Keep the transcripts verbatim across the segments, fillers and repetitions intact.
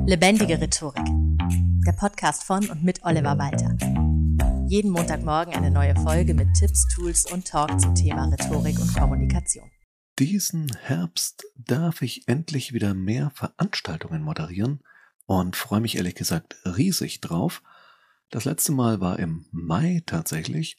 Lebendige Rhetorik. Der Podcast von und mit Oliver Walter. Jeden Montagmorgen eine neue Folge mit Tipps, Tools und Talk zum Thema Rhetorik und Kommunikation. Diesen Herbst darf ich endlich wieder mehr Veranstaltungen moderieren und freue mich ehrlich gesagt riesig drauf. Das letzte Mal war im Mai tatsächlich.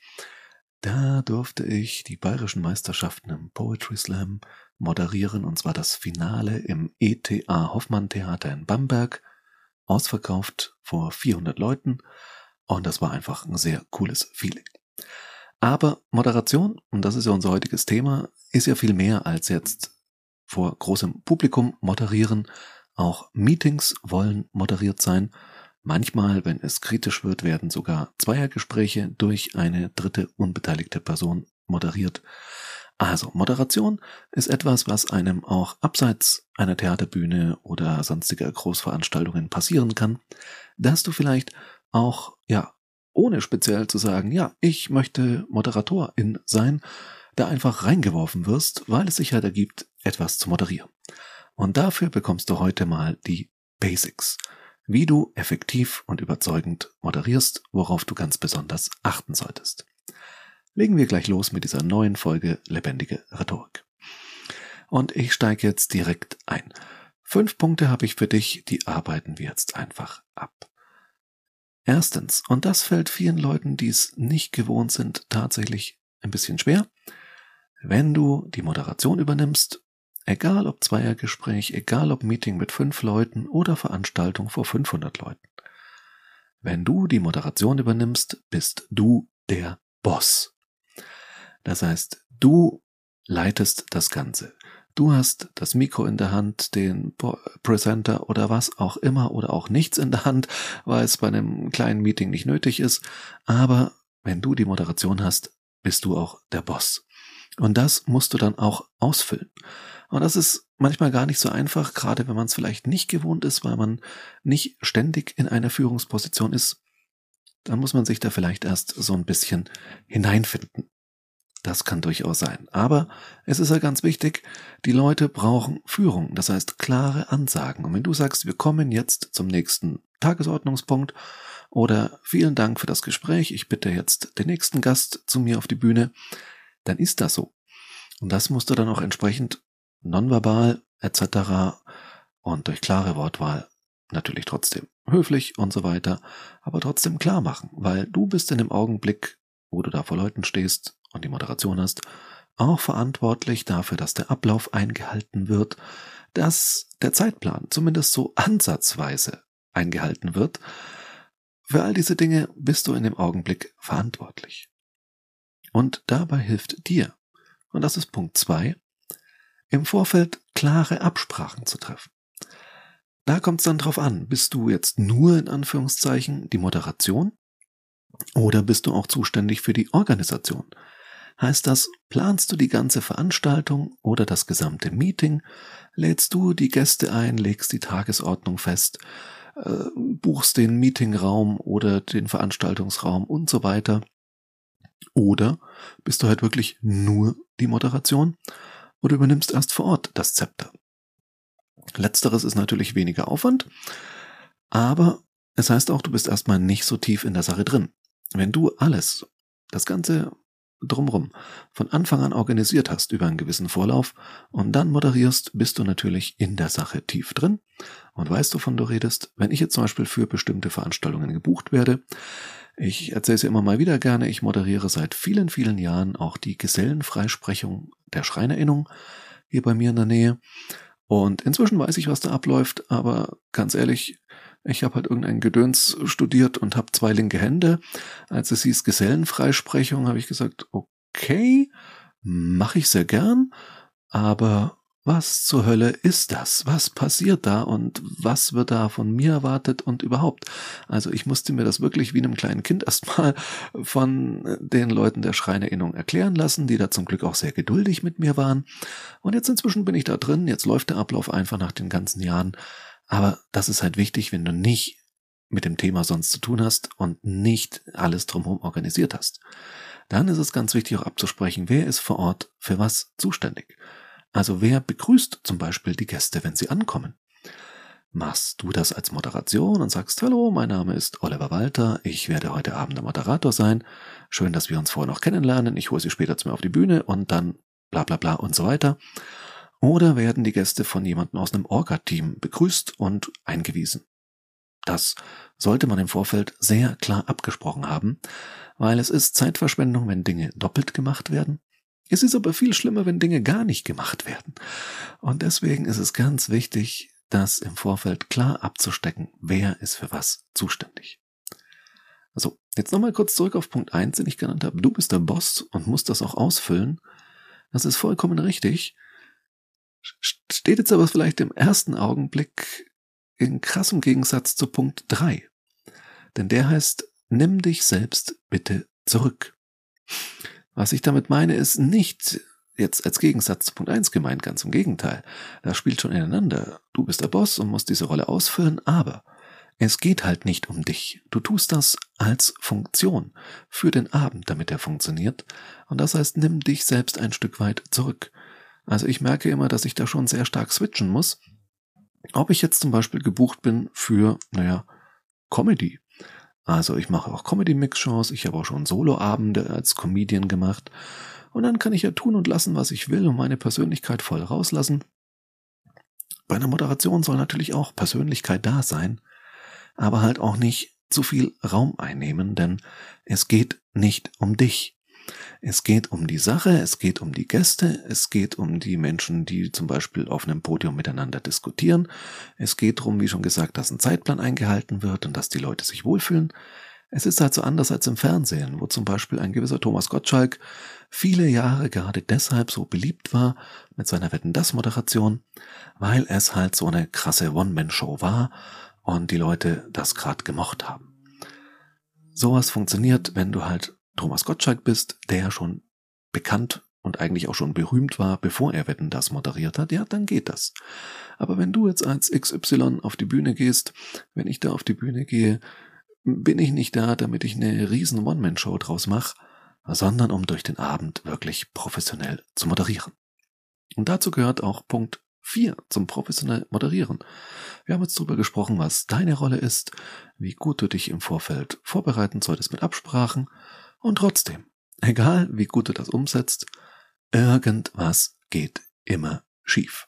Da durfte ich die bayerischen Meisterschaften im Poetry Slam moderieren, und zwar das Finale im E T A Hoffmann Theater in Bamberg, ausverkauft vor vierhundert Leuten, und das war einfach ein sehr cooles Feeling. Aber Moderation, und das ist ja unser heutiges Thema, ist ja viel mehr als jetzt vor großem Publikum moderieren. Auch Meetings wollen moderiert sein. Manchmal, wenn es kritisch wird, werden sogar Zweiergespräche durch eine dritte unbeteiligte Person moderiert. Also Moderation ist etwas, was einem auch abseits einer Theaterbühne oder sonstiger Großveranstaltungen passieren kann, dass du vielleicht auch, ja, ohne speziell zu sagen, ja, ich möchte Moderatorin sein, da einfach reingeworfen wirst, weil es sich halt ergibt, etwas zu moderieren. Und dafür bekommst du heute mal die Basics, wie du effektiv und überzeugend moderierst, worauf du ganz besonders achten solltest. Legen wir gleich los mit dieser neuen Folge Lebendige Rhetorik. Und ich steige jetzt direkt ein. Fünf Punkte habe ich für dich, die arbeiten wir jetzt einfach ab. Erstens, und das fällt vielen Leuten, die es nicht gewohnt sind, tatsächlich ein bisschen schwer, wenn du die Moderation übernimmst, egal ob Zweiergespräch, egal ob Meeting mit fünf Leuten oder Veranstaltung vor fünfhundert Leuten. Wenn du die Moderation übernimmst, bist du der Boss. Das heißt, du leitest das Ganze. Du hast das Mikro in der Hand, den Presenter oder was auch immer oder auch nichts in der Hand, weil es bei einem kleinen Meeting nicht nötig ist. Aber wenn du die Moderation hast, bist du auch der Boss. Und das musst du dann auch ausfüllen. Und das ist manchmal gar nicht so einfach, gerade wenn man es vielleicht nicht gewohnt ist, weil man nicht ständig in einer Führungsposition ist. Dann muss man sich da vielleicht erst so ein bisschen hineinfinden. Das kann durchaus sein. Aber es ist ja ganz wichtig, die Leute brauchen Führung, das heißt klare Ansagen. Und wenn du sagst, wir kommen jetzt zum nächsten Tagesordnungspunkt oder vielen Dank für das Gespräch, ich bitte jetzt den nächsten Gast zu mir auf die Bühne, dann ist das so. Und das musst du dann auch entsprechend nonverbal et cetera und durch klare Wortwahl natürlich trotzdem höflich und so weiter, aber trotzdem klar machen, weil du bist in dem Augenblick, wo du da vor Leuten stehst und die Moderation hast, auch verantwortlich dafür, dass der Ablauf eingehalten wird, dass der Zeitplan zumindest so ansatzweise eingehalten wird. Für all diese Dinge bist du in dem Augenblick verantwortlich. Und dabei hilft dir, und das ist Punkt zwei, im Vorfeld klare Absprachen zu treffen. Da kommt es dann drauf an, bist du jetzt nur in Anführungszeichen die Moderation oder bist du auch zuständig für die Organisation? Heißt das, planst du die ganze Veranstaltung oder das gesamte Meeting, lädst du die Gäste ein, legst die Tagesordnung fest, äh, buchst den Meetingraum oder den Veranstaltungsraum und so weiter? Oder bist du halt wirklich nur die Moderation oder übernimmst erst vor Ort das Zepter? Letzteres ist natürlich weniger Aufwand, aber es heißt auch, du bist erstmal nicht so tief in der Sache drin. Wenn du alles, das Ganze drumherum, von Anfang an organisiert hast über einen gewissen Vorlauf und dann moderierst, bist du natürlich in der Sache tief drin und weißt, wovon du redest. Wenn ich jetzt zum Beispiel für bestimmte Veranstaltungen gebucht werde, ich erzähle es ja immer mal wieder gerne, ich moderiere seit vielen, vielen Jahren auch die Gesellenfreisprechung der Schreinerinnung hier bei mir in der Nähe. Und inzwischen weiß ich, was da abläuft, aber ganz ehrlich, ich habe halt irgendein Gedöns studiert und habe zwei linke Hände. Als es hieß Gesellenfreisprechung, habe ich gesagt, okay, mache ich sehr gern, aber was zur Hölle ist das? Was passiert da und was wird da von mir erwartet und überhaupt? Also ich musste mir das wirklich wie einem kleinen Kind erstmal von den Leuten der Schreinerinnung erklären lassen, die da zum Glück auch sehr geduldig mit mir waren. Und jetzt inzwischen bin ich da drin, jetzt läuft der Ablauf einfach nach den ganzen Jahren. Aber das ist halt wichtig, wenn du nicht mit dem Thema sonst zu tun hast und nicht alles drumherum organisiert hast. Dann ist es ganz wichtig auch abzusprechen, wer ist vor Ort für was zuständig. Also wer begrüßt zum Beispiel die Gäste, wenn sie ankommen? machst du das als Moderation und sagst, hallo, mein Name ist Oliver Walter, ich werde heute Abend der Moderator sein. Schön, dass wir uns vorher noch kennenlernen, ich hole Sie später zu mir auf die Bühne und dann bla bla bla und so weiter. Oder werden die Gäste von jemandem aus einem Orga-Team begrüßt und eingewiesen. Das sollte man im Vorfeld sehr klar abgesprochen haben, weil es ist Zeitverschwendung, wenn Dinge doppelt gemacht werden. Es ist aber viel schlimmer, wenn Dinge gar nicht gemacht werden. Und deswegen ist es ganz wichtig, das im Vorfeld klar abzustecken, wer ist für was zuständig. Also, jetzt nochmal kurz zurück auf Punkt eins, den ich genannt habe. Du bist der Boss und musst das auch ausfüllen. Das ist vollkommen richtig. Steht jetzt aber vielleicht im ersten Augenblick in krassem Gegensatz zu Punkt drei. Denn der heißt, nimm dich selbst bitte zurück. Was ich damit meine, ist nicht jetzt als Gegensatz zu Punkt eins gemeint, ganz im Gegenteil. Das spielt schon ineinander. Du bist der Boss und musst diese Rolle ausfüllen, aber es geht halt nicht um dich. Du tust das als Funktion für den Abend, damit er funktioniert. Und das heißt, nimm dich selbst ein Stück weit zurück. Also ich merke immer, dass ich da schon sehr stark switchen muss. Ob ich jetzt zum Beispiel gebucht bin für, naja, Comedy. Also ich mache auch Comedy-Mix-Shows, ich habe auch schon Soloabende als Comedian gemacht. Und dann kann ich ja tun und lassen, was ich will und meine Persönlichkeit voll rauslassen. Bei einer Moderation soll natürlich auch Persönlichkeit da sein, aber halt auch nicht zu viel Raum einnehmen, denn es geht nicht um dich. Es geht um die Sache, es geht um die Gäste, es geht um die Menschen, die zum Beispiel auf einem Podium miteinander diskutieren. Es geht darum, wie schon gesagt, dass ein Zeitplan eingehalten wird und dass die Leute sich wohlfühlen. Es ist halt so anders als im Fernsehen, wo zum Beispiel ein gewisser Thomas Gottschalk viele Jahre gerade deshalb so beliebt war mit seiner Wetten-dass-Moderation, weil es halt so eine krasse One-Man-Show war und die Leute das gerade gemocht haben. Sowas funktioniert, wenn du halt Thomas Gottschalk bist, der schon bekannt und eigentlich auch schon berühmt war, bevor er Wetten-dass moderiert hat, ja, dann geht das. Aber wenn du jetzt als X Y auf die Bühne gehst, wenn ich da auf die Bühne gehe, bin ich nicht da, damit ich eine riesen One-Man-Show draus mache, sondern um durch den Abend wirklich professionell zu moderieren. Und dazu gehört auch Punkt vier zum professionell Moderieren. Wir haben jetzt darüber gesprochen, was deine Rolle ist, wie gut du dich im Vorfeld vorbereiten solltest mit Absprachen und trotzdem, egal wie gut du das umsetzt, irgendwas geht immer schief.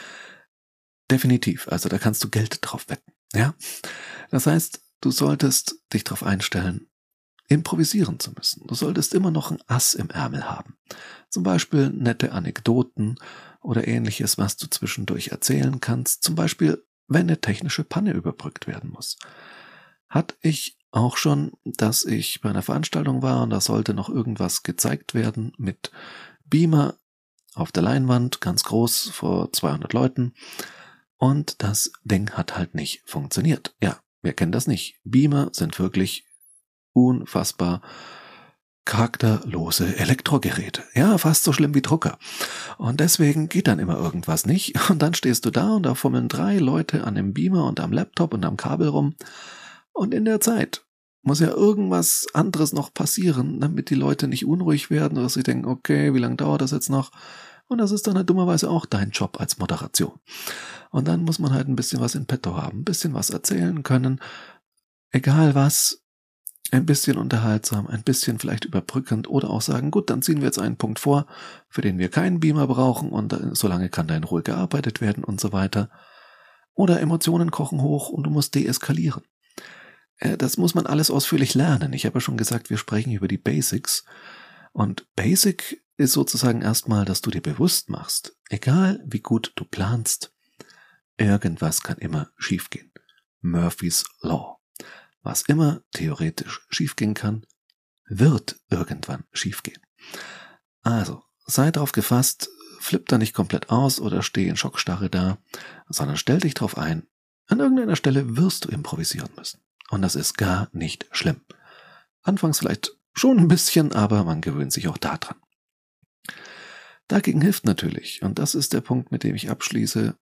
Definitiv, also da kannst du Geld drauf wetten, ja? Das heißt, du solltest dich darauf einstellen, improvisieren zu müssen. Du solltest immer noch ein Ass im Ärmel haben. Zum Beispiel nette Anekdoten oder ähnliches, was du zwischendurch erzählen kannst. Zum Beispiel, wenn eine technische Panne überbrückt werden muss. Hatte ich auch schon, dass ich bei einer Veranstaltung war und da sollte noch irgendwas gezeigt werden mit Beamer auf der Leinwand, ganz groß, vor zweihundert Leuten. Und das Ding hat halt nicht funktioniert. Ja. Wer kennt das nicht? Beamer sind wirklich unfassbar charakterlose Elektrogeräte. Ja, fast so schlimm wie Drucker. Und deswegen geht dann immer irgendwas nicht. Und dann stehst du da und da fummeln drei Leute an dem Beamer und am Laptop und am Kabel rum. Und in der Zeit muss ja irgendwas anderes noch passieren, damit die Leute nicht unruhig werden oder sie denken, okay, wie lange dauert das jetzt noch? Und das ist dann halt dummerweise auch dein Job als Moderation. Und dann muss man halt ein bisschen was in petto haben, ein bisschen was erzählen können, egal was, ein bisschen unterhaltsam, ein bisschen vielleicht überbrückend oder auch sagen, gut, dann ziehen wir jetzt einen Punkt vor, für den wir keinen Beamer brauchen und solange kann da in Ruhe gearbeitet werden und so weiter. Oder Emotionen kochen hoch und du musst deeskalieren. Das muss man alles ausführlich lernen. Ich habe ja schon gesagt, wir sprechen über die Basics. Und Basic ist sozusagen erstmal, dass du dir bewusst machst, egal wie gut du planst, irgendwas kann immer schiefgehen. Murphy's Law. Was immer theoretisch schiefgehen kann, wird irgendwann schiefgehen. Also, sei darauf gefasst, flipp da nicht komplett aus oder steh in Schockstarre da, sondern stell dich drauf ein, an irgendeiner Stelle wirst du improvisieren müssen. Und das ist gar nicht schlimm. Anfangs vielleicht schon ein bisschen, aber man gewöhnt sich auch daran. Dagegen hilft natürlich, und das ist der Punkt, mit dem ich abschließe,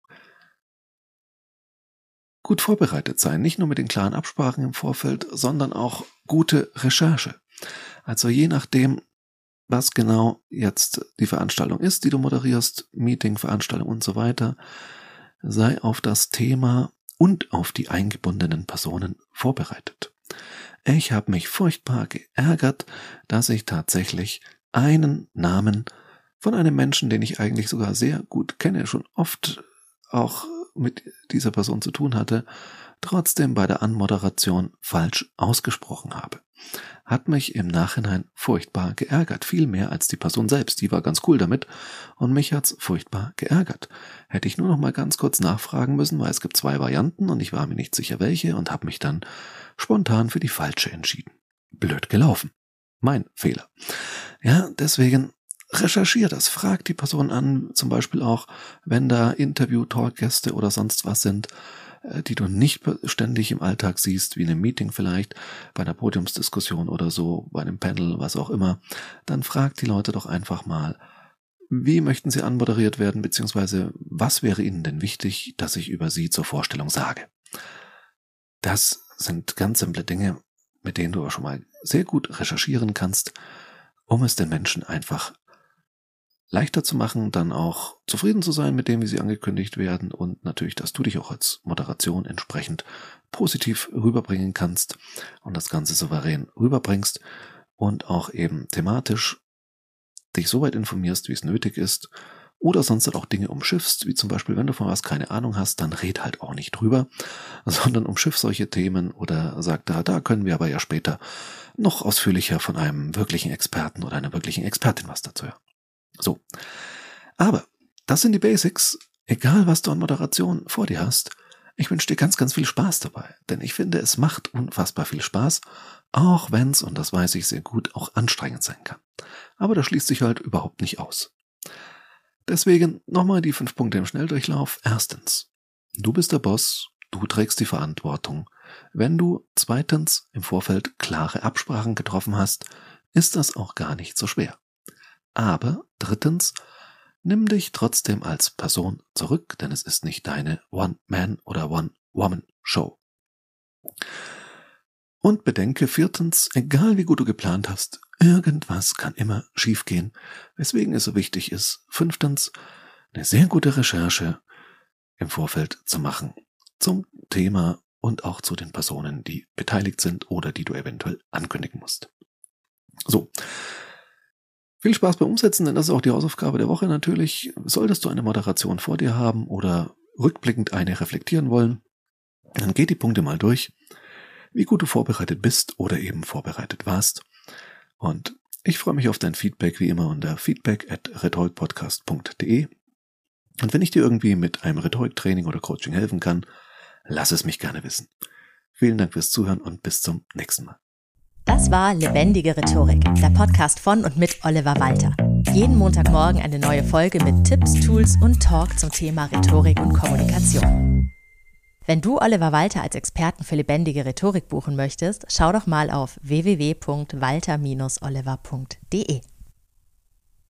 gut vorbereitet sein, nicht nur mit den klaren Absprachen im Vorfeld, sondern auch gute Recherche. Also je nachdem, was genau jetzt die Veranstaltung ist, die du moderierst, Meeting, Veranstaltung und so weiter, sei auf das Thema und auf die eingebundenen Personen vorbereitet. Ich habe mich furchtbar geärgert, dass ich tatsächlich einen Namen von einem Menschen, den ich eigentlich sogar sehr gut kenne, schon oft auch mit dieser Person zu tun hatte, trotzdem bei der Anmoderation falsch ausgesprochen habe. Hat mich im Nachhinein furchtbar geärgert, viel mehr als die Person selbst, die war ganz cool damit und mich hat's furchtbar geärgert. Hätte ich nur noch mal ganz kurz nachfragen müssen, weil es gibt zwei Varianten und ich war mir nicht sicher welche und habe mich dann spontan für die falsche entschieden. Blöd gelaufen. Mein Fehler. Ja, deswegen recherchier das, frag die Person an, zum Beispiel auch, wenn da Interview-Talkgäste oder sonst was sind, die du nicht ständig im Alltag siehst, wie in einem Meeting vielleicht, bei einer Podiumsdiskussion oder so, bei einem Panel, was auch immer, dann frag die Leute doch einfach mal, wie möchten sie anmoderiert werden, beziehungsweise was wäre ihnen denn wichtig, dass ich über sie zur Vorstellung sage. Das sind ganz simple Dinge, mit denen du aber schon mal sehr gut recherchieren kannst, um es den Menschen einfach leichter zu machen, dann auch zufrieden zu sein mit dem, wie sie angekündigt werden und natürlich, dass du dich auch als Moderation entsprechend positiv rüberbringen kannst und das Ganze souverän rüberbringst und auch eben thematisch dich so weit informierst, wie es nötig ist oder sonst halt auch Dinge umschiffst, wie zum Beispiel, wenn du von was keine Ahnung hast, dann red halt auch nicht drüber, sondern umschiff solche Themen oder sag da, da können wir aber ja später noch ausführlicher von einem wirklichen Experten oder einer wirklichen Expertin was dazu hören. So, aber das sind die Basics, egal was du an Moderation vor dir hast. Ich wünsche dir ganz, ganz viel Spaß dabei, denn ich finde, es macht unfassbar viel Spaß, auch wenn es, und das weiß ich sehr gut, auch anstrengend sein kann. Aber das schließt sich halt überhaupt nicht aus. Deswegen nochmal die fünf Punkte im Schnelldurchlauf. Erstens, du bist der Boss, du trägst die Verantwortung. Wenn du zweitens im Vorfeld klare Absprachen getroffen hast, ist das auch gar nicht so schwer. Aber drittens, nimm dich trotzdem als Person zurück, denn es ist nicht deine One-Man- oder One-Woman-Show. Und bedenke viertens, egal wie gut du geplant hast, irgendwas kann immer schiefgehen, weswegen es so wichtig ist, fünftens, eine sehr gute Recherche im Vorfeld zu machen zum Thema und auch zu den Personen, die beteiligt sind oder die du eventuell ankündigen musst. So. Viel Spaß beim Umsetzen, denn das ist auch die Hausaufgabe der Woche natürlich. Solltest du eine Moderation vor dir haben oder rückblickend eine reflektieren wollen, dann geh die Punkte mal durch, wie gut du vorbereitet bist oder eben vorbereitet warst. Und ich freue mich auf dein Feedback wie immer unter feedback at rhetorikpodcast punkt de. Und wenn ich dir irgendwie mit einem Rhetoriktraining oder Coaching helfen kann, lass es mich gerne wissen. Vielen Dank fürs Zuhören und bis zum nächsten Mal. Das war Lebendige Rhetorik, der Podcast von und mit Oliver Walter. Jeden Montagmorgen eine neue Folge mit Tipps, Tools und Talk zum Thema Rhetorik und Kommunikation. Wenn du Oliver Walter als Experten für lebendige Rhetorik buchen möchtest, schau doch mal auf w w w punkt walter Bindestrich oliver punkt de.